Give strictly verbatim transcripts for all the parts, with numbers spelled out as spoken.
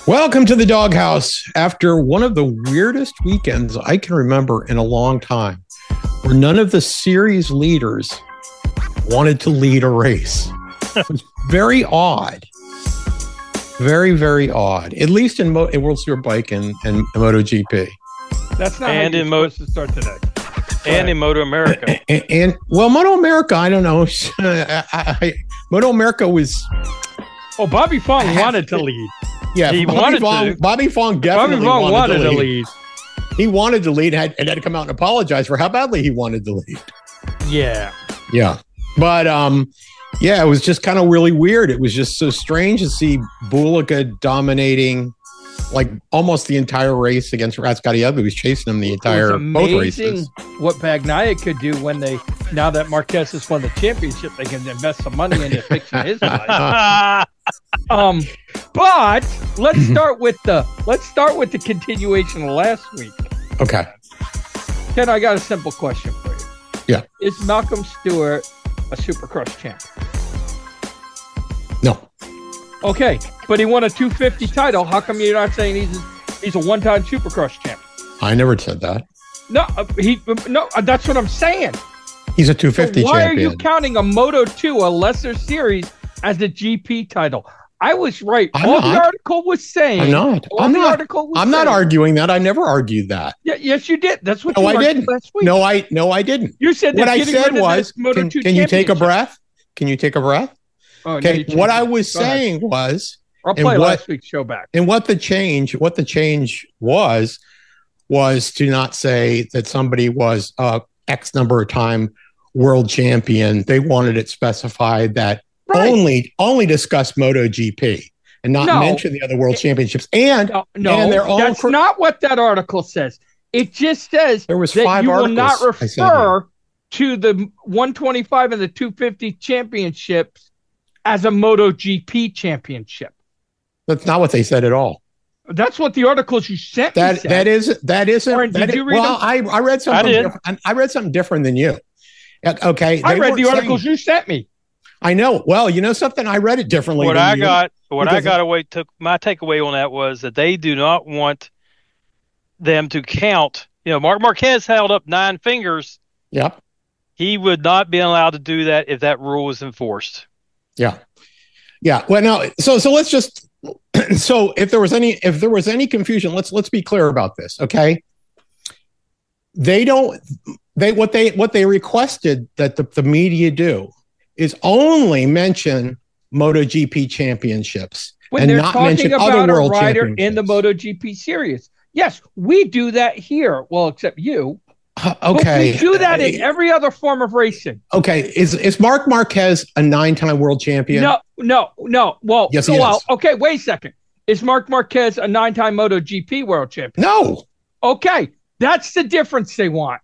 Welcome to the Doghouse. After one of the weirdest weekends I can remember in a long time, where none of the series leaders wanted to lead a race. It was very odd. Very, very odd. At least in, Mo- in World Superbike and, and MotoGP. That's not and how you're in Mo- supposed to start today. And right. in Moto America. And, and well, Moto America, I don't know. I, I, Moto America was. Oh, Bobby Fong wanted to lead. Yeah, he Bobby wanted Fong, to. Bobby Fong definitely Bobby Fong wanted, wanted to, to lead. lead. He wanted to lead and had, and had to come out and apologize for how badly he wanted to lead. Yeah. Yeah. But, um, yeah, it was just kind of really weird. It was just so strange to see Bulica dominating like almost the entire race against Ratsgadieva, who was chasing him the entire both races. What Bagnaia could do when they, now that Marquez has won the championship, they can invest some money into fixing his life. um, but let's start with the let's start with the continuation of last week. Okay. Ken, I got a simple question for you. Yeah. Is Malcolm Stewart a Supercross champ? No. Okay, but he won a two fifty title. How come you're not saying he's a, he's a one-time Supercross champ? I never said that. No, uh, he no. Uh, that's what I'm saying. He's a two fifty so why champion. are you counting a Moto two, a lesser series, as a G P title? I was right. I'm all not. the article was saying. I'm not. All I'm the not. article was I'm saying, not arguing that. I never argued that. Yeah, yes, you did. That's what No, you I argued didn't. last week. No, I no, I didn't. You said what they're I getting said rid of was, this Moto can, two can you take a championship. breath? Can you take a breath? Oh, no, Okay. you What changed I it. was Go ahead. saying was, I'll and play what- last week's show back. and what the change, what the change was, was to not say that somebody was uh, X number of time world champion. They wanted it specified that Right. only only discuss MotoGP and not No. mention the other world championships. And No, no and they're all that's cr- not what that article says. It just says There was that five you will articles not I said refer to the one twenty-five and the two fifty championships as a MotoGP championship. that's not what they said at all. That's what the articles you sent me That said. that is that isn't. Oren, that did you is- read well, I I read something. I did. different. I read something different than you. Uh, Okay, I they read weren't the articles saying- you sent me. I know. Well, you know something. I read it differently. What than I you. got, what I Because- got away took my takeaway on that was that they do not want them to count. You know, Mark Marquez held up nine fingers. Yep. He would not be allowed to do that if that rule was enforced. Yeah. Yeah. Well, now, so so let's just. So if there was any if there was any confusion, let's let's be clear about this. Okay. They don't. They what they what they requested that the, the media do is only mention MotoGP championships When and they're not talking mention about other a world rider in the championships. MotoGP series. Yes, we do that here. Well, except you. Uh, But okay. we do that in Uh, every other form of racing. Okay. Is is Mark Marquez a nine-time world champion? No, no, no. Well, Yes, go he out. is. Okay, wait a second. Is Mark Marquez a nine-time MotoGP world champion? No. Okay, that's the difference they want.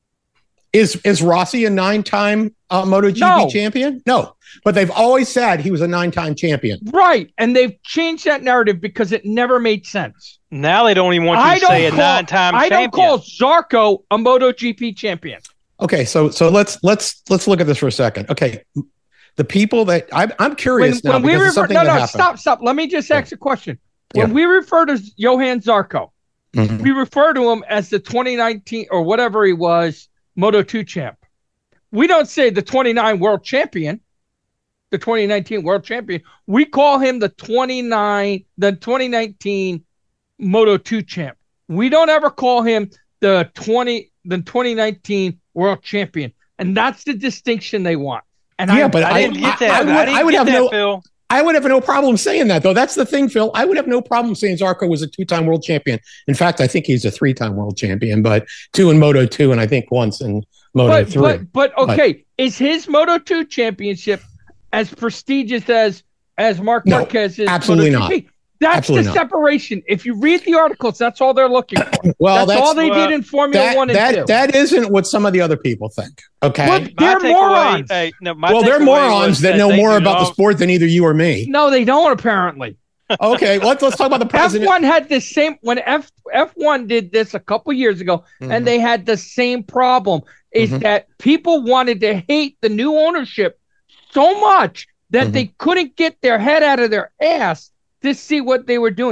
Is is Rossi a nine-time uh, MotoGP No. champion? No. But they've always said he was a nine-time champion. Right, and they've changed that narrative because it never made sense. Now they don't even want you I to don't say a call, nine-time I champion. don't call Zarco a MotoGP champion. Okay, so so let's let's let's look at this for a second. Okay, the people that I'm I'm When, curious now when we because of refer, something no, that no, happened. stop, stop. Let me just ask a question. When Yeah. we refer to Johan Zarco, Mhm. we refer to him as the twenty nineteen or whatever he was Moto two champ. We don't say the twenty-nine world champion, the twenty nineteen world champion. We call him the twenty-nine, the twenty nineteen Moto two champ. We don't ever call him the twenty, the twenty nineteen world champion, and that's the distinction they want. And Yeah, I, but I I- didn't get that. I I, would- didn't I would get have that, no- Phil. I would have no problem saying that, though. That's the thing, Phil. I would have no problem saying Zarco was a two-time world champion. In fact, I think he's a three-time world champion, but two in Moto two, and I think once in Moto but, three. but but okay, is his Moto two championship as prestigious as as Mark No, Marquez's absolutely MotoGP? That's Absolutely the not. separation. If you read the articles, that's all they're looking for. well, that's, that's, all they well, did in Formula that, One and that, Two. that isn't what some of the other people think. Okay. Well, My they're takeaway- morons. hey, no, my well, they're takeaway morons was that know they more do about the not- sport than either you or me. No, they don't. Apparently, Okay, let's let's talk about the F president. one had the same when F F1 did this a couple years ago, Mhm. and they had the same problem. Is Mhm. that people wanted to hate the new ownership so much that Mhm. they couldn't get their head out of their ass to see what they were doing.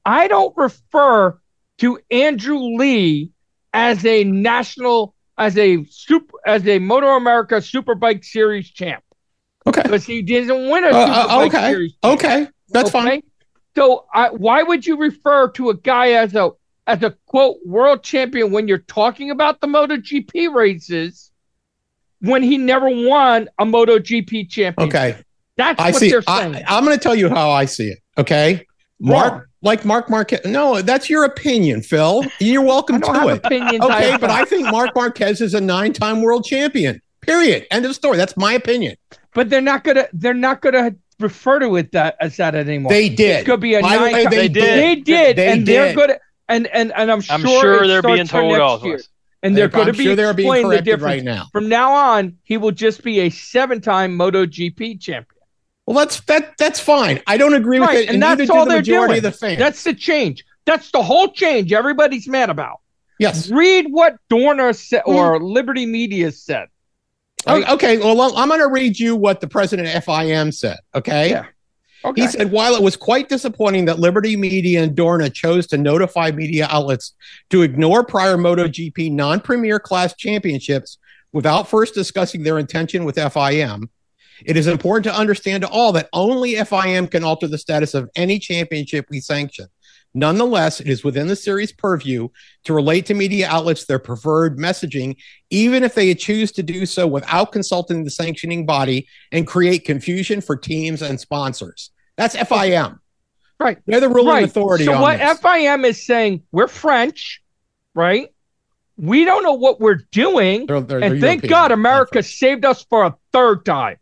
I don't refer to Andrew Lee as a national, as a super, as a Moto America Superbike Series champ. Okay. Because he didn't win a Uh, Superbike uh, okay. Series champ. Okay. That's Okay? fine. So I, why would you refer to a guy as a as a quote world champion when you're talking about the MotoGP races when he never won a MotoGP championship? Okay. That's I what see. they're saying. I, I'm going to tell you how I see it. Okay. Mark, Wrong. like Mark Marquez. No, that's your opinion, Phil. You're welcome I don't to have it. opinions. Okay, I, but I think Mark Marquez is a nine-time world champion. Period. End of story. That's my opinion. but they're not gonna they're not gonna refer to it that as that anymore. They did. It could be a By the nine. way, They, they did. They did. did, They and they're did. good. And and and I'm sure, I'm sure it they're being starts for told next also. year. And they're going to I'm be sure they're being explaining the corrected difference. right now. From now on, he will just be a seven-time MotoGP champion. Well, that's that. That's fine. I don't agree with Right, it, and and that's neither all do the they're majority doing. of the fans. That's the change. That's the whole change everybody's mad about. yes. Read what Dorner said or Liberty Media said. Right? Oh, okay. Well, I'm going to read you what the president of F I M said. Okay. Yeah. Okay. He said, while it was quite disappointing that Liberty Media and Dorna chose to notify media outlets to ignore prior MotoGP non-premier class championships without first discussing their intention with F I M, it is important to understand to all that only F I M can alter the status of any championship we sanction. Nonetheless, it is within the series' purview to relate to media outlets their preferred messaging, even if they choose to do so without consulting the sanctioning body and create confusion for teams and sponsors. That's F I M. Right. They're the ruling right. authority So on what this. F I M is saying, we're French, right? We don't know what we're doing. They're- they're- and they're thank European, God not America French. saved us for a third time.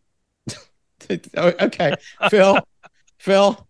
Okay, Phil, Phil,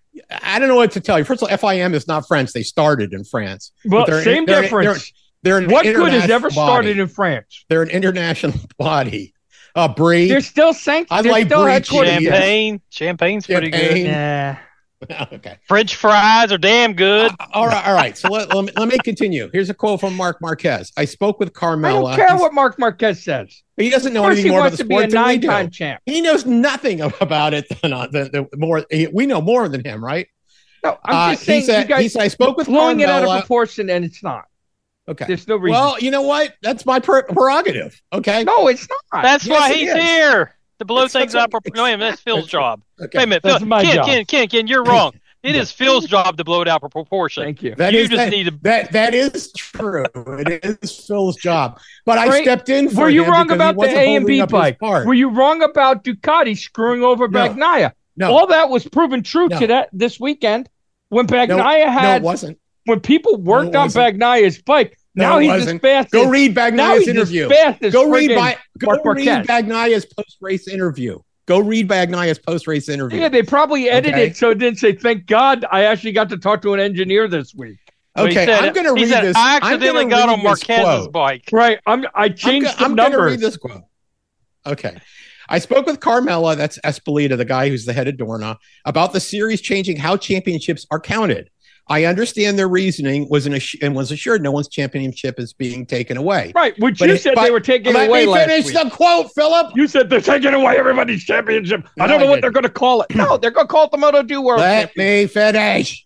I don't know what to tell you. First of all, F I M is not French. They started in France. Well, But they're- same they're- difference. They're an What good has international ever started body. in France? They're an international body. Uh, Brie. They're still sanctioned. I They're like still Brie headquartered. cheese. Champagne. Champagne's pretty Champagne. good. Yeah. Okay. French fries are damn good. Uh, all right. All right. So let, let, me, let me continue. Here's a quote from Mark Marquez. I spoke with I Carmela. don't care He's- what Mark Marquez says. He doesn't know Of course, anything he more about wants the to be a sport than we do. nine-time champ. He knows nothing about it than, uh, than, than more. He, we know more than him, right? No, I'm Uh, just he saying. said- you guys he said, I spoke with blowing it out of Carmela. proportion, and it's not. Okay. There's no reason. Well, you know what? That's my per- prerogative. Okay. no, it's not. That's Yes, why it he's is. here to blow It's- things that's up. what- No, wait a minute, that's Phil's job. Okay. Wait a minute, That's Phil, my Ken, job. Ken, Ken, Ken, you're wrong. It is Phil's job to blow it out for proportion. Thank you. That You is- just that, need to- that that is true. It is Phil's job. But I Right. stepped in for Were you him wrong because he about the wasn't A and holding B up his bike? part. Were you wrong about Ducati screwing over No. Bagnaia? No. All that was proven true No. to that this weekend when no, Bagnaia no, it had wasn't. when people worked No, it on wasn't. Bagnaia's bike. No, now it he's wasn't. as fast. Go as, read now Bagnaia's he's interview. as fast as Go read friggin' by, Go Mark read Marquez. Bagnaia's post race interview. Go read Bagnaia's post race interview. Yeah, they probably edited Okay. it so it didn't say, "Thank God I actually got to talk to an engineer this week." Well, he Okay, said- I'm going to he read said, this. I I'm gonna accidentally got read on this Marquez's quote. bike. Right. I'm. I I'm, changed go- some I'm going to numbers. read this quote. Okay. I spoke with Carmela, that's Espolita, the guy who's the head of Dorna, about the series changing how championships are counted. I understand their reasoning was an assu- and was assured no one's championship is being taken away. Right, which But you it- said but they were taking Let away me last finish week. the quote, Philip. You said they're taking away everybody's championship. I No, don't know I what didn't. they're going to call it. No, they're going to call it the Moto two World Let Championship. me finish.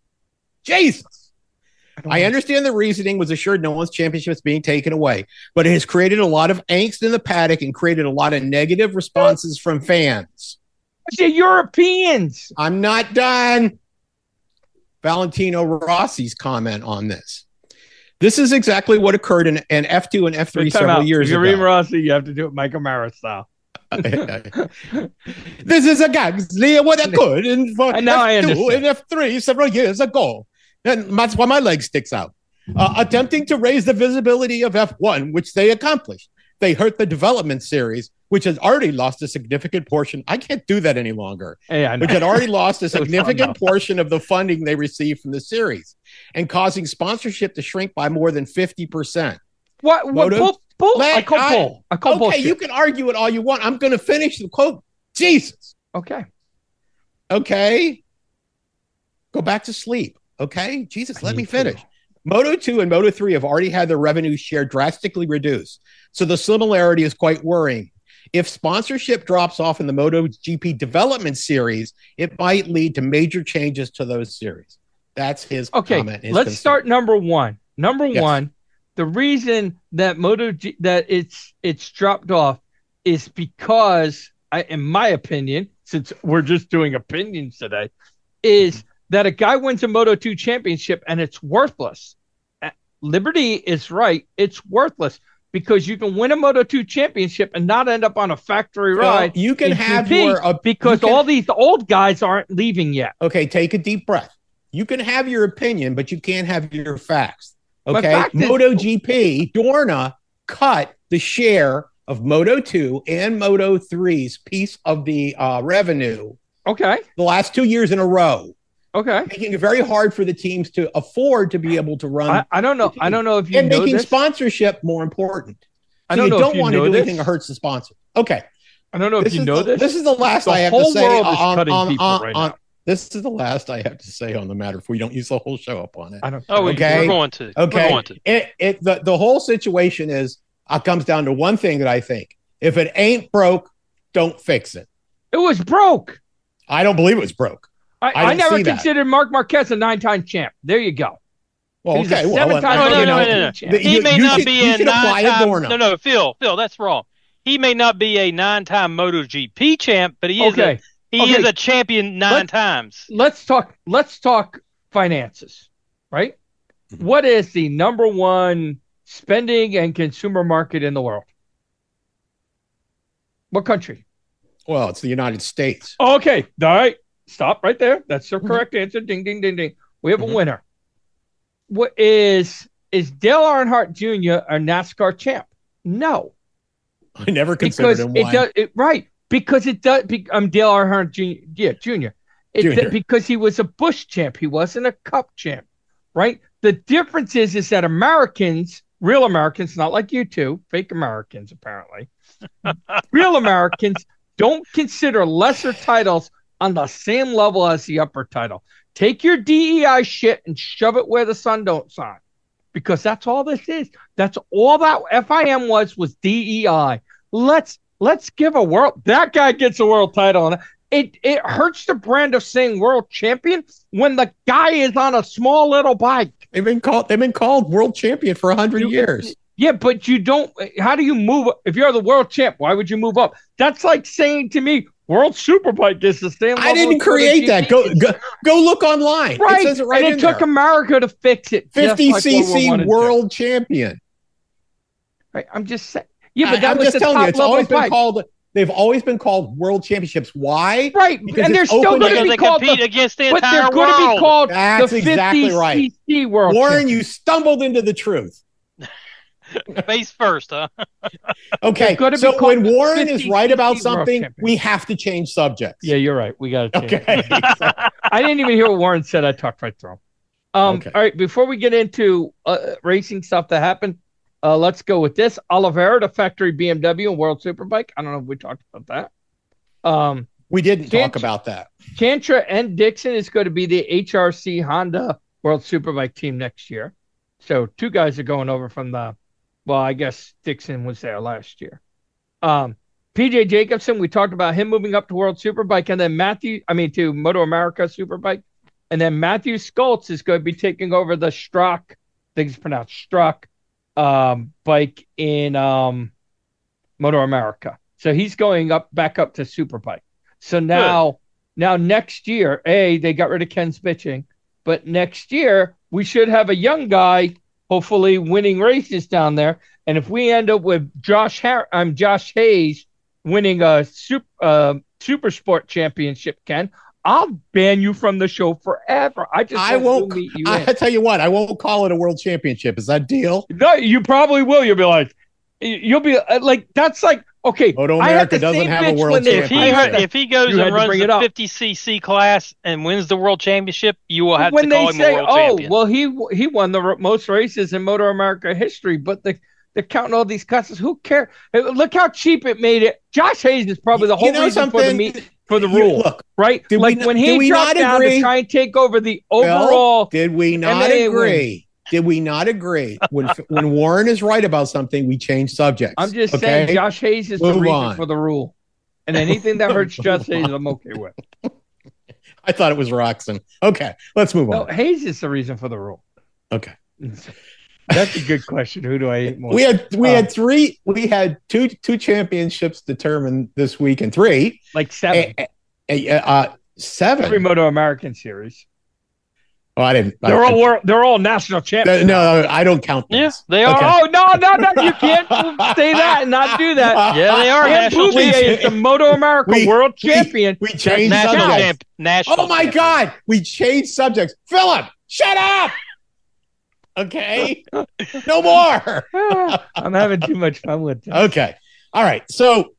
Jesus. don't I know. understand the reasoning was assured no one's championship is being taken away, but it has created a lot of angst in the paddock and created a lot of negative responses from fans. The Europeans. I'm not done. Valentino Rossi's comment on this. This is exactly what occurred in, in F two and F three Time several out. years if you're ago. Reem Rossi, you have to do it Michael Mara style. This is exactly what occurred in for And now I F two understand. and F three several years ago. And that's why my leg sticks out. Uh, attempting to raise the visibility of F one, which they accomplished. They hurt the development series, which has already lost a significant portion. I can't do that any longer. Hey, I know. Which had already lost a was fun, significant portion of the funding they received from the series and causing sponsorship to shrink by more than fifty percent. What? What? Moto- Bull, bull, Let- I call I- bull. I call Okay, bullshit. you can argue it all you want. I'm going to finish the quote. Jesus. Okay. Okay. Go back to sleep. Okay. Jesus, I let me need to. finish. Moto two and Moto three have already had their revenue share drastically reduced. So the similarity is quite worrying. If sponsorship drops off in the MotoGP development series, it might lead to major changes to those series. That's his okay, comment. His let's concern. start number one. Number Yes. one, the reason that Moto G, that it's it's dropped off is because, I, in my opinion, since we're just doing opinions today, is that a guy wins a Moto two championship and it's worthless. Uh, Liberty is right; it's worthless because you can win a Moto two championship and not end up on a factory Well, ride. you can in have G P your uh, because you can- all these old guys aren't leaving yet. Okay, take a deep breath. You can have your opinion, but you can't have your facts. My Okay, fact is- MotoGP, Dorna cut the share of Moto two and Moto three's piece of the uh, revenue Okay, the last two years in a row, okay. making it very hard for the teams to afford to be able to run I, I don't know. I don't know if you and know making this. sponsorship more important. I So don't you know don't if you want to know do this. anything that hurts the sponsor. Okay. I don't know if This you is know the, this. This is the last The I have whole to say world is on, cutting on, people on, right on now. this is the last I have to say on the matter if we don't use the whole show up on it. I don't. Oh, we, Okay. we're going to. Okay. We're going to. It it the, the whole situation is uh, comes down to one thing that I think. If it ain't broke, don't fix it. It was broke. I don't believe it was broke. I, I I, don't never see that. considered Mark Marquez a nine-time champ. There you go. Well, He's a okay. Well, seven-time No, no, you no, know, no, no. champ. the- He you- may you not should- be you a should apply to nine-time. Dorna. No, no, Phil, Phil, that's wrong. He may not be a nine-time MotoGP champ, but he is Okay. a he Okay. is a champion nine Let- times. Let's talk. Let's talk finances. Right. Mhm. What is the number one spending and consumer market in the world? What country? Well, it's the United States. Okay. All right. Stop right there. That's the Mhm. correct answer. Ding, ding, ding, ding. We have Mhm. a winner. What is is Dale Earnhardt Junior a NASCAR champ? No, I never considered because him it one. does it right because it does. Be, I'm Dale Earnhardt Junior Yeah, Junior. It, Junior. because he was a Busch champ. He wasn't a Cup champ, right? The difference is is that Americans, real Americans, not like you two, fake Americans apparently, real Americans don't consider lesser titles on the same level as the upper title. Take your D E I shit and shove it where the sun don't shine, because that's all this is. That's all that F I M was was D E I. Let's let's give a world. That guy gets a world title, and it it hurts the brand of saying world champion when the guy is on a small little bike. They've been called. They've been called world champion for a hundred You- years. Yeah, but you don't. How do you move? If you're the world champ, why would you move up? That's like saying to me, World Superbike is the same. I level didn't as create that. Go, MotoGP. go go look online. Right, It says it right and in it took there. America to fix it. just fifty like World War cc One and two. world champion. Right, I'm just saying. Yeah, but I, that I'm was just the telling top you, it's level always been bike. called. They've always been called world championships. Why? Right, because and they're it's still open going to- to Because be they called, compete the, against the but entire they're going to world. be called That's the exactly fifty right. C C World Warren, Champion. you stumbled into the truth. Face first, huh? Okay, They're gonna be so called when the Warren is fifty right about C C World something, Champion. we have to change subjects. Yeah, you're right. We got to change. Okay. I didn't even hear what Warren said. I talked right through him. Um, Okay. All right, before we get into uh, racing stuff that happened, uh, let's go with this. Oliveira, the factory B M W and World Superbike. I don't know if we talked about that. Um, we didn't Can't- talk about that. Cantra and Dixon is going to be the H R C Honda World Superbike team next year. So two guys are going over from the, well, I guess Dixon was there last year. Um, P J Jacobson, we talked about him moving up to World Superbike, and then Matthew, I mean, to Moto America Superbike. And then Matthew Skoltz is going to be taking over the Strock, I think it's pronounced Strock, um, bike in um, Moto America. So he's going up back up to Superbike. So now, now next year, A, they got rid of Ken Spitching, but next year we should have a young guy, hopefully winning races down there. And if we end up with Josh, Har- I'm Josh Hayes winning a super uh, super sport championship, Ken, I'll ban you from the show forever. I just I want won't. to meet you. I in. tell you what, I won't call it a world championship. Is that deal? No, you probably will. You'll be like, you'll be uh, like, that's like, okay. Moto I had America the doesn't same have a bitch world when they- If he I had the- if he goes You had and to runs bring it the up. fifty c c class and wins the world championship, you will have when to they call him say, a world "Oh, champion. well, he he won the r- most races in Motor America history," but the, they're counting all these cusses. Who cares? Look how cheap it made it. Josh Hayes is probably the You whole know reason for the something? meet for the You- rule, Look, right? did we Like not- when did he we dropped not down agree? to try and take over the Bill, overall. did we not M M A win. agree? Did we not agree? When when Warren is right about something, we change subjects. I'm just okay? saying, Josh Hayes is the Move reason on. for the rule, and anything that hurts Josh Hayes, I'm okay with. I thought it was Roczen. Okay, let's move No, on. Hayes is the reason for the rule. Okay. That's a good question. Who do I hate more? We had we Uh, had three. We had two two championships determined this week, and three like seven. uh, uh, uh, seven. Every Moto American series. Oh, I didn't. They're I, all world, they're all national champions. No, no, I don't count these. Yeah, they are. Okay. Oh no, no, no! You can't say that and not do that. Yeah, they are Dan national Bouvier champions. is the Moto America We- world we- champion. We changed National subjects. champ. National. Oh my champion. God, we changed subjects. Philip, shut up. Okay, no more. I'm having too much fun with this. Okay, all right. So,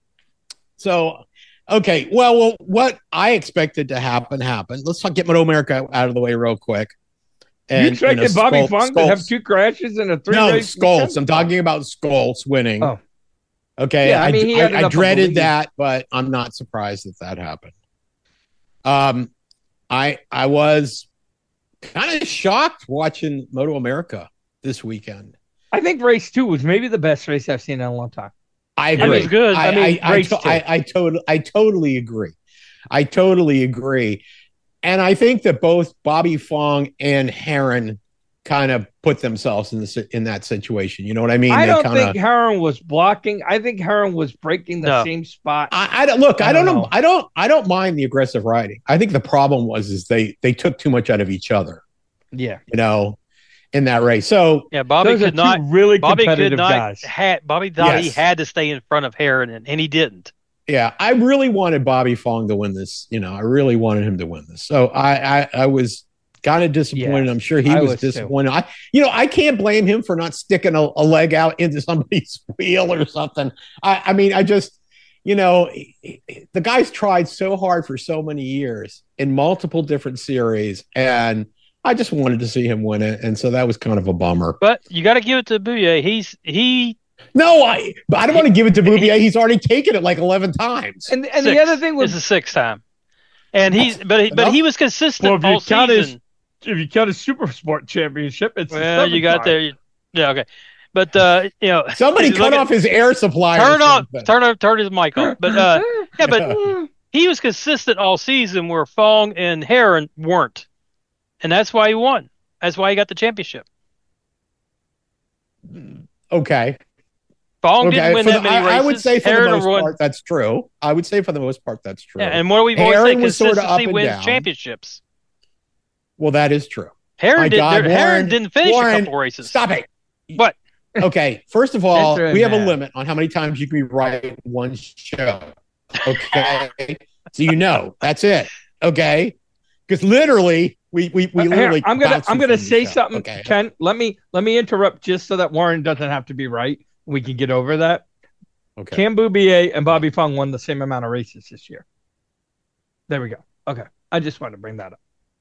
so okay. Well, well, what I expected to happen happened. Let's talk, get Moto America out of the way real quick. you expected know, Bobby Skol- Fong to Skolz- have two crashes in a three No, race Skolz. weekend? I'm talking about Skolz winning. Oh. Okay. Yeah, I I, mean, he I, had I enough of a dreaded lead. that, but I'm not surprised that that happened. Um, I I was kind of shocked watching Moto America this weekend. I think race two was maybe the best race I've seen in a long time. I It agree. was good. I, I mean, I, I, race to- two. I, I, totally, I totally agree. I totally agree. And I think that both Bobby Fong and Heron kind of put themselves in this in that situation. You know what I mean? I They don't kinda, think Heron was blocking. I think Heron was breaking the No. same spot. I, I don't look. I, I don't don't know. know. I don't. I don't mind the aggressive riding. I think the problem was is they they took too much out of each other. Yeah, You know, in that race. So Yeah, Bobby those are could not. two really Bobby could competitive not. guys. Had, Bobby thought he Yes. had to stay in front of Heron, and, and he didn't. yeah, I really wanted Bobby Fong to win this. You know, I really wanted him to win this. So I I, I was kind of disappointed. Yeah, I'm sure he I was, was too. disappointed. I you know I can't blame him for not sticking a, a leg out into somebody's wheel or something. I I mean I just. You know, the guy's tried so hard for so many years in multiple different series, and I just wanted to see him win it, and so that was kind of a bummer. But you got to give it to Bouvier. He's he. No, I, but I don't want to give it to Bouvier. He's already taken it like eleven times. And and six. the other thing This was is the sixth time, and he's but he, but Enough? he was consistent Well, if you all count his- season. if you count a super sport championship, it's the Well, you seventh got time. there. You- Yeah, okay. But uh, you know, Somebody if you cut look at- off his air supply. or Turn on, something. turn on, turn his mic off. But uh, yeah, but he was consistent all season, where Fong and Heron weren't, and that's why he won. That's why he got the championship. Okay. Fong Okay. didn't win For that the- many I, races. I would say for Heron the most won. part that's true. I would say for the most part that's true. Yeah, and what we've always Heron said, was sorta up consistency and wins down. championships. Well, that is true. Heron, My did, God, there- Heron Warren- didn't finish Warren, a couple races. Stop it. What? Okay. First of all, Enter we have a man. limit on how many times you can be right in one show. Okay. So you know that's it. Okay. Because literally, we we we Uh, here, literally. I'm gonna bounce I'm you gonna from the say show. something, Okay. Ken. Let me let me interrupt just so that Warren doesn't have to be right. We can get over that. Okay. Cam Bouvier and Bobby Fong won the same amount of races this year. There we go. Okay, I just wanted to bring that up.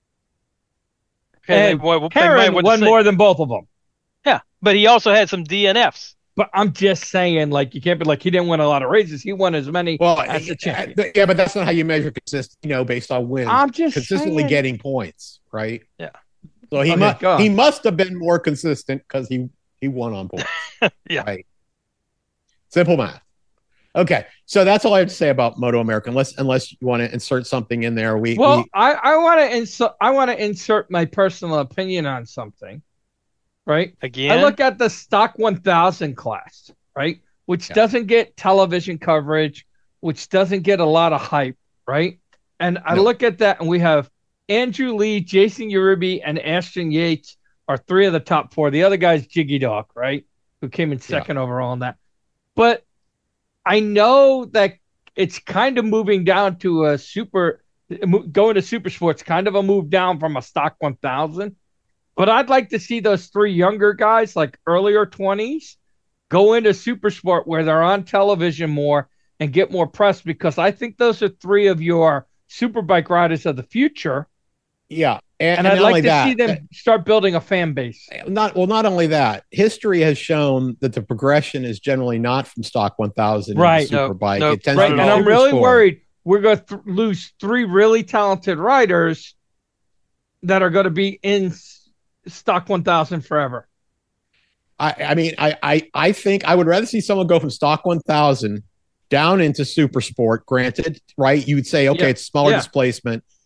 Okay, And they- well, they might Heron win the won same- more than both of them. Yeah, but he also had some D N Fs. But I'm just saying, like, you can't be like he didn't win a lot of races. He won as many Well, as the yeah, champion. yeah, but that's not how you measure consist. You know, based on wins. I'm just consistently saying. getting points, right? Yeah. So he Okay, must go on. he must have been more consistent because he he won on points. Yeah. Right. Simple math. Okay, so that's all I have to say about Moto America. Unless unless you want to insert something in there, we Well, we, I, I want to insert I want to insert my personal opinion on something, right? Again, I look at the stock one thousand class, right, which Yeah. doesn't get television coverage, which doesn't get a lot of hype, right? And I No. look at that, and we have Andrew Lee, Jason Uribe, and Ashton Yates are three of the top four. The other guy's Jiggy Dog, right, who came in second overall in that. But I know that it's kind of moving down to a super, going to super sports, kind of a move down from a stock one thousand. But I'd like to see those three younger guys, like earlier twenties, go into super sport where they're on television more and get more press, because I think those are three of your super bike riders of the future. yeah, and, And, and I'd not like only to that, see them start building a fan base. not well. Not only that, history has shown that the progression is generally not from stock one thousand Right. into No, Superbike. no, it tends Right. to Not be And at all. I'm really Supersport. worried we're going to th- lose three really talented riders that are going to be in s- stock one thousand forever. I, I mean, I, I, I think I would rather see someone go from stock one thousand down into super sport. Granted, right? You would say, okay, Yeah. it's smaller Yeah. displacement,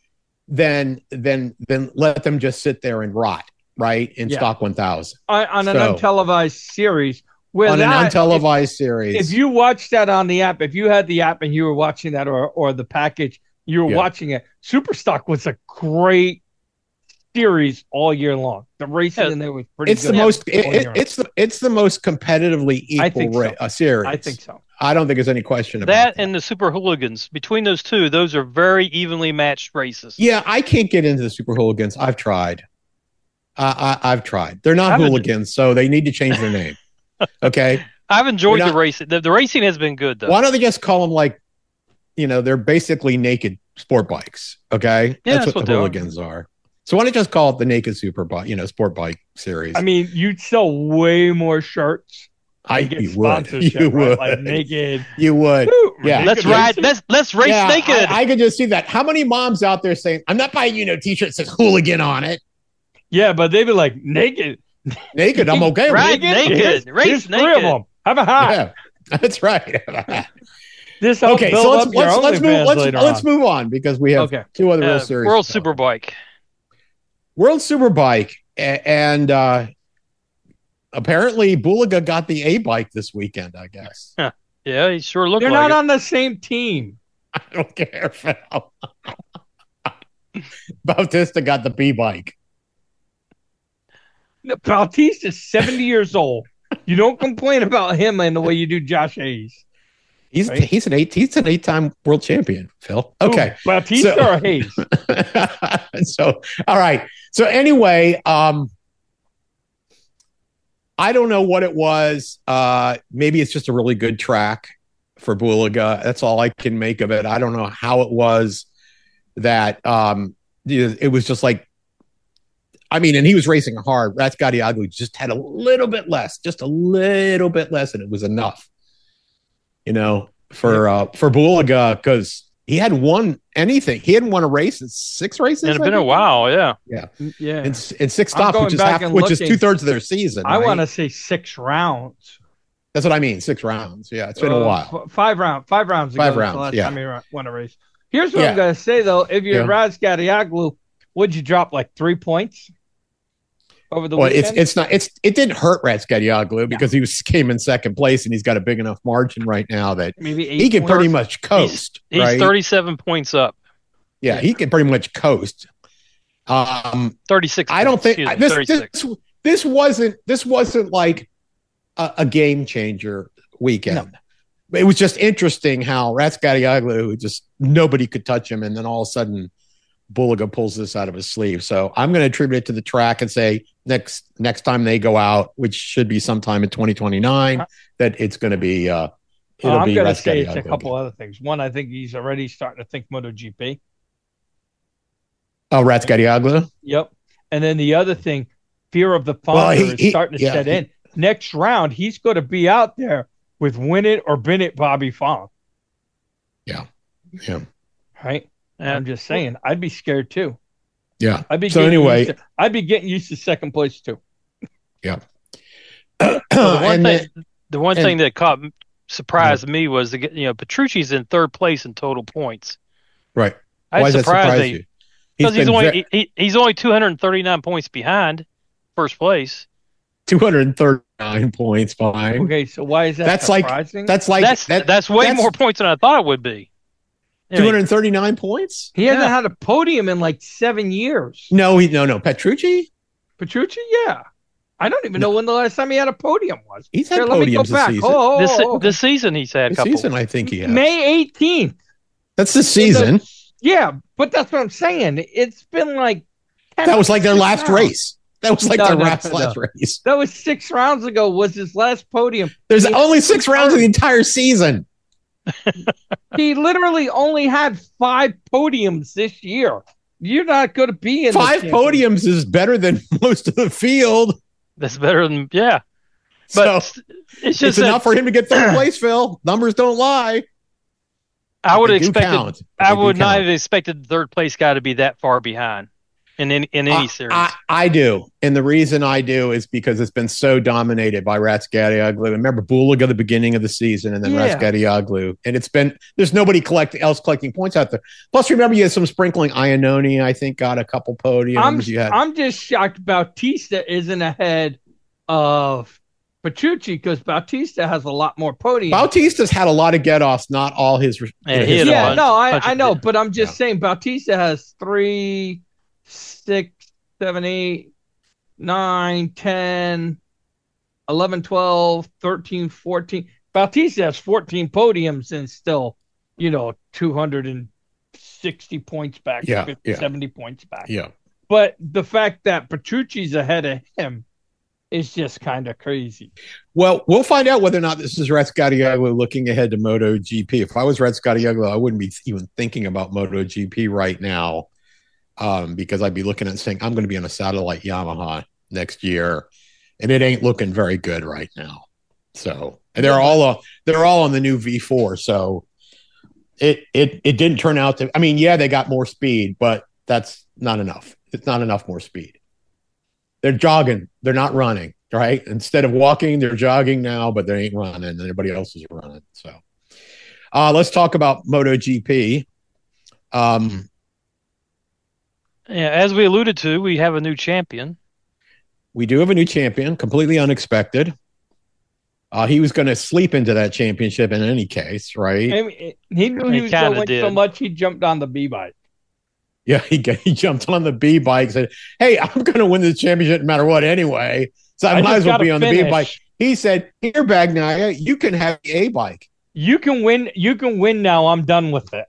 then then then let them just sit there and rot, right? In Yeah. stock one thousand. On, on an So- untelevised series. Where On an that- untelevised series. If you watch that on the app, if you had the app and you were watching that, or or the package, you were Yeah. watching it. Superstock was a great series all year long. The racing Yeah. in there was pretty it's good. the most it, all it- year. it's the it's the most competitively I equal think so. ra- a series. I think so. I don't think there's any question about That that. and the Super Hooligans. Between those two, those are very evenly matched races. Yeah, I can't get into the Super Hooligans. I've tried. I, I, I've tried. They're not Haven't- hooligans, so they need to change their name. Okay. I've enjoyed You're the not- racing. The, the racing has been good though. Why don't they just call them like, you know, they're basically naked sport bikes. Okay. Yeah, that's, that's what, what the they are. hooligans are. So why don't you just call it the naked super bike, you know, sport bike series? I mean, you'd sell way more shirts. I and get you would. sponsorship, You right? would. Like naked. You would. Woo, Yeah. naked let's Yeah. ride. racing. Let's let's race Yeah, naked. I, I could just see that. How many moms out there saying, I'm not buying you no t-shirt that says hooligan on it. Yeah, but they'd be like naked. Naked, I'm okay with Right. it. naked. Here's, Race here's three naked. of them. Have a hat. Yeah, that's right. This helps Okay, build so let's up your let's let's move OnlyFans let's later let's on. move on because we have Okay. two other Uh, World Series. World to talk. Superbike. World Superbike, a- and uh, apparently Bulaga got the A bike this weekend. I guess Yeah, he sure looked They're like not it. on the same team. I don't care. Phil. Bautista got the B bike. Bautista is seventy years old. You don't complain about him in the way you do Josh Hayes. He's Right. he's an eight he's an eight time world champion. Phil. Okay. Who, Bautista So- or Hayes? so all right. So anyway, um I don't know what it was. Uh maybe it's just a really good track for Bulaga. That's all I can make of it. I don't know how it was that um it was just like I mean, and he was racing hard. Ratsgadioglu just had a little bit less, just a little bit less, and it was enough. You know, for uh for Bulaga, because he hadn't won anything. He hadn't won a race in six races. And it's I been a think? while, yeah. Yeah. In, in six I'm stops, going which is back half, and which is looking. two thirds of their season. I right? want to say six rounds. That's what I mean. Six rounds. Yeah, it's been a Uh, while. f- five rounds. Five rounds. Ago, Five was rounds, The last yeah. time he ra- won a race. Here's what Yeah. I'm gonna say though: if you're Yeah. Ratsgadioglu, would you drop like three points over the Well, it's weekend? it's not it's it didn't hurt Ratsgadioglu because he was came in second place and he's got a big enough margin right now that Maybe eight he can points. pretty much coast. He's right? thirty-seven points up. Yeah, he can pretty much coast. Um, thirty-six. I don't think excuse me, this, thirty-six. this this wasn't this wasn't like a, a game changer weekend. It was just interesting how Ratsgadioglu just nobody could touch him, and then all of a sudden Bulaga pulls this out of his sleeve. So I'm going to attribute it to the track and say next next time they go out, which should be sometime in twenty twenty-nine, that it's going to be uh, Oh, it'll I'm be going to say it's a Ratsgadioglu couple again. other things. One, I think he's already starting to think MotoGP. Oh, Ratsgadioglu. Yep. And then the other thing, fear of the Well, founder he- is he- starting to yeah, set he- in. Next round, he's going to be out there with Win It or Bin It Bobby Fong. Yeah. Right? Yeah. I'm just saying, I'd be scared too. Yeah. I'd be So getting anyway- used to, I'd be getting used to second place too. Well, the one And thing, then- the one and- thing that caught surprised me was to get you know Petrucci's in third place in total points. right. I Why does that surprised surprise me you? because he's, been only ve- he, he's only two hundred thirty-nine points behind first place. two hundred thirty-nine points behind. Okay, so why is that That's like- surprising? That's like that's that, that's way that's- more points than I thought it would be. You two know, hundred thirty-nine points? he hasn't yeah. had a podium in like seven years. No, he no no Petrucci. Petrucci, yeah. I don't even know when the last time he had a podium was. He's had Here, let me go podiums this back. season. Oh, oh, this oh, okay. this season he's had a This couple. season, I think he has. May eighteenth. That's the season. Yeah, but that's what I'm saying. It's been like ten That was like their six last rounds. race. That was like No, their no, last, no, last no. race. That was six rounds ago. Was his last podium? There's He- only six rounds of the entire season. He literally only had five podiums this year. You're not going to be in the Five championship. podiums is better than most of the field. That's better than yeah. So But it's it's just that enough for him to get third place, Phil. Numbers don't lie. I would They have do expected count. I They do would not count. have expected the third place guy to be that far behind. in any, in any I, series. I, I do. And the reason I do is because it's been so dominated by Ratsgadioglu. Remember Bulig at the beginning of the season and then Yeah. Ratsgadioglu. And it's been, there's nobody collect, else collecting points out there. Plus, remember, you had some sprinkling. Iannone, I think, got a couple podiums. I'm, you had. I'm just shocked Bautista isn't ahead of Petrucci because Bautista has a lot more podiums. Bautista's had a lot of get-offs, not all his. Yeah, his he had a Yeah, bunch- no, I, bunch I of- know, but I'm just Yeah. saying Bautista has three, six, seven, eight, nine, ten, eleven, twelve, thirteen, fourteen. Bautista has fourteen podiums and still, you know, two hundred sixty points back, Yeah, fifty, yeah. seventy points back. Yeah. But the fact that Petrucci's ahead of him is just kind of crazy. Well, we'll find out whether or not this is Ratsgadioglu looking ahead to MotoGP. If I was Ratsgadioglu, I wouldn't be even thinking about MotoGP right now, um, because I'd be looking at saying I'm going to be on a satellite Yamaha next year, and it ain't looking very good right now. So, and they're all uh, they're all on the new V four. So, it it it didn't turn out to. I mean, yeah, they got more speed, but that's not enough. It's not enough more speed. They're jogging. They're not running, right? Instead of walking, they're jogging now, but they ain't running. And everybody else is running. So uh, let's talk about MotoGP. Um, Yeah, as we alluded to, we have a new champion. we do have a new champion, completely unexpected. Uh, he was going to sleep into that championship in any case, right? I mean, he knew He he was kinda going so did. much he jumped on the B bike. Yeah, he, he jumped on the B bike, said, "Hey, I'm going to win this championship no matter what anyway. So I, I might just as well gotta be on the finish. B bike." He said, "Here, Bagnaia, you can have the A bike." You can win. You can win now. I'm done with it.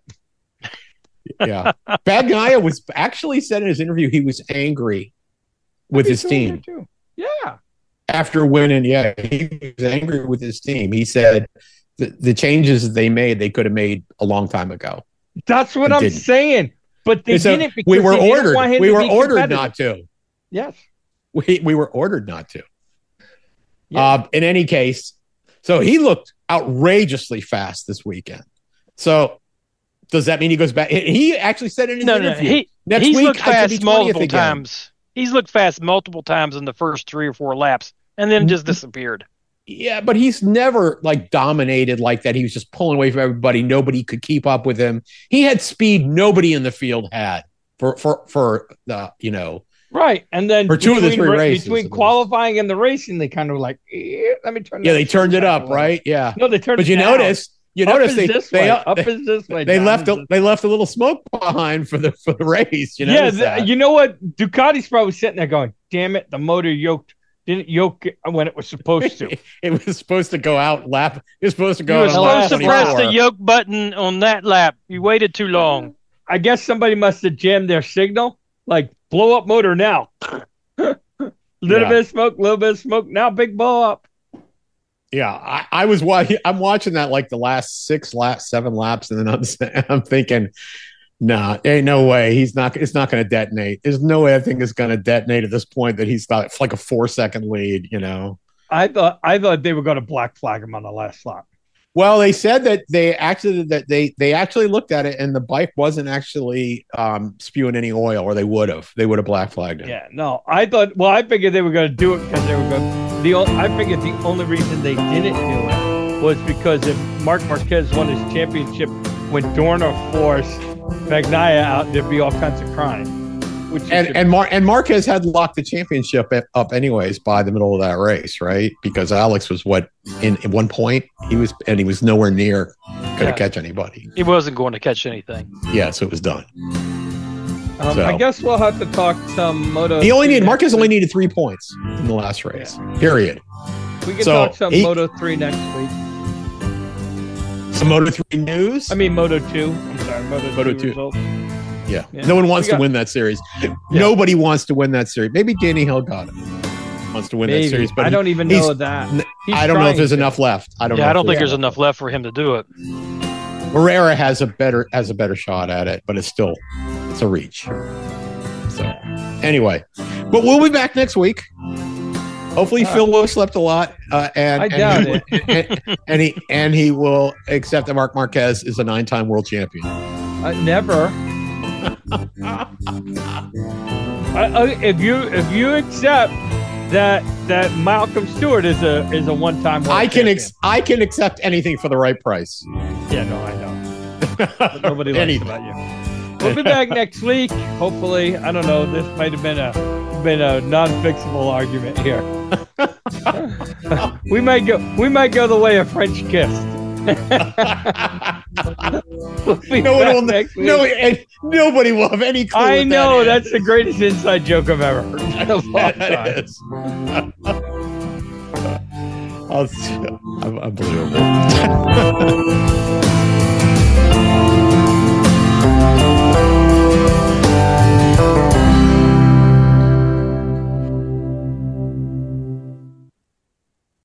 Yeah. Bagnaia was actually said in his interview he was angry with his He's doing team it too. Yeah. after winning. Yeah, he was angry with his team. He said the, the changes that they made, they could have made a long time ago. That's what It I'm didn't. saying. But they So didn't because we were they didn't ordered. want him We to were be ordered competitive. not to. Yes. We, we were ordered not to. Yeah. Uh, in any case, so he looked outrageously fast this weekend. So does that mean he goes back? He actually said in his No, no, interview, he next he's week looked I could be fast twentieth multiple again. times. He's looked fast multiple times in the first three or four laps, and then just disappeared. Yeah, but he's never like dominated like that. He was just pulling away from everybody. Nobody could keep up with him. He had speed nobody in the field had for for for the you know. Right. And then For two of the between three ra- races, between it was- qualifying and the racing, they kind of like, eh, let me turn. Yeah, that they turned it back a up, little. right? Yeah, No, they turned. but it you down. notice you Up notice is they this they way. up Up they, is this way. they down left is a, this- they left a little smoke behind for the for the race. You know yeah, that? the, you know what? Ducati's probably sitting there going, "Damn it, the motor yoked didn't yoke it when it was supposed to." It was supposed to go out lap. It was supposed to You go were out on lap supposed to press twenty-four. the yoke button on that lap. You waited too long. I guess somebody must have jammed their signal. Like, blow up motor now. Little Yeah. bit of smoke, little bit of smoke. Now, big blow up. Yeah, I, I was watching. I'm watching that like the last six laps, seven laps, and then I'm I'm thinking, nah, ain't no way he's not. It's not going to detonate. There's no way I think it's going to detonate at this point. That he's got it's like a four second lead. You know. I thought I thought they were going to black flag him on the last lap. Well, they said that they actually that they they actually looked at it and the bike wasn't actually um, spewing any oil, or they would have. They would have black flagged it. Yeah, no, I thought. Well, I figured they were going to do it because they were going. The o- I figured the only reason they didn't do it was because if Mark Marquez won his championship when Dorna forced Bagnaia out, there'd be all kinds of crime. Which you And should- and Mar- and Marquez had locked the championship at- up anyways by the middle of that race, right? Because Alex was what in at one point he was and he was nowhere near going to Yeah. catch anybody. He wasn't going to catch anything. Yeah, so it was done. um, so- I guess we'll have to talk some Moto. He only three needed next Marquez only week. needed three points in the last race. Period. We can so talk some he- Moto three next week. Some Moto three news. I mean Moto two. I'm sorry, Moto, Moto two two. results. yeah. yeah. no one wants We got- to win that series. Nobody wants to win that series. Maybe Danny Helgado wants to win Maybe. that series, but I he- don't even he's- know that. n- He's I don't know if trying there's to. enough left. I don't. Yeah, know I if don't think there's there's enough left for him to do it. Herrera has a better has a better shot at it, but it's still it's a reach. So anyway, but we'll be back next week. Hopefully, Uh, Phil Lowe slept a lot, uh, and I and doubt he, and, and he and he will accept that Mark Marquez is a nine-time world champion. Uh, never. I, if you if you accept that that Malcolm Stewart is a is a one time world I can ex- champion. I can accept anything for the right price. Yeah, no, I know. But nobody likes Anything. about you. We'll be back next week. Hopefully, I don't know. This might have been a been a non-fixable argument here. we might go. We might go the way of French kiss. we'll no one will. No, and nobody will have any clue. I what know that that's the greatest inside joke I've ever heard. In a long that time. is. Unbelievable.